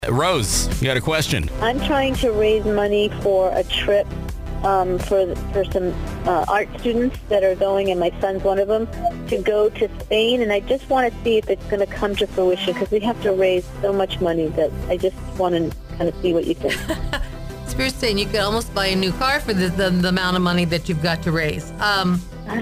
Rose, you got a question? I'm trying to raise money for a trip for some art students that are going, and my son's one of them, to go to Spain. And I just want to see if it's going to come to fruition, because we have to raise so much money that I just want to kind of see what you think. Spirit's saying you could almost buy a new car for the amount of money that you've got to raise. I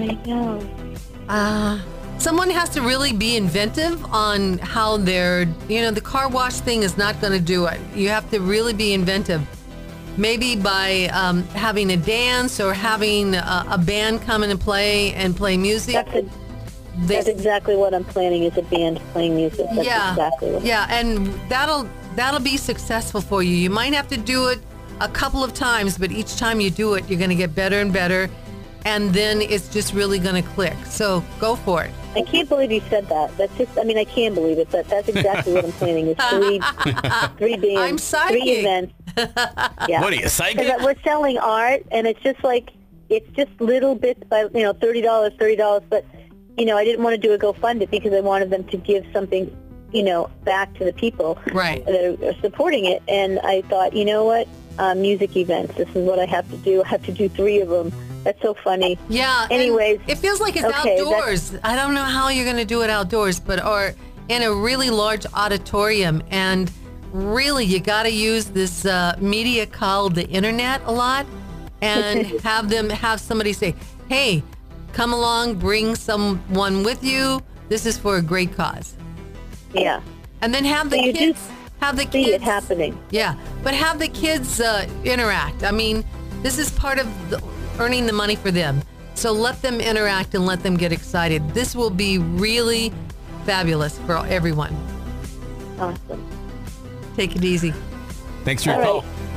know. Someone has to really be inventive on how the car wash thing is not going to do it. You have to really be inventive. Maybe by having a dance or having a band come in and play music. That's exactly what I'm planning, is a band playing music. That's exactly what and that'll be successful for you. You might have to do it a couple of times, but each time you do it, you're going to get better and better, and then it's just really going to click. So go for it. I can't believe you said that. That's just, I can't believe it, but that's exactly what I'm planning, is three bands, I'm psychic. 3 events. Yeah. What are you, psychic? 'Cause we're selling art, and it's just little bits by, $30, but, I didn't want to do a GoFundMe because I wanted them to give something, back to the people that are supporting it. And I thought, you know what, music events, this is what I have to do. I have to do 3 of them. That's so funny. Yeah. Anyways. It feels like it's outdoors. I don't know how you're going to do it outdoors, or in a really large auditorium. And really, you got to use this media called the internet a lot, and have somebody say, hey, come along, bring someone with you. This is for a great cause. Yeah. And then have the kids see it happening. Yeah. But have the kids interact. This is part of earning the money for them. So let them interact and let them get excited. This will be really fabulous for everyone. Awesome. Take it easy. Thanks for your call.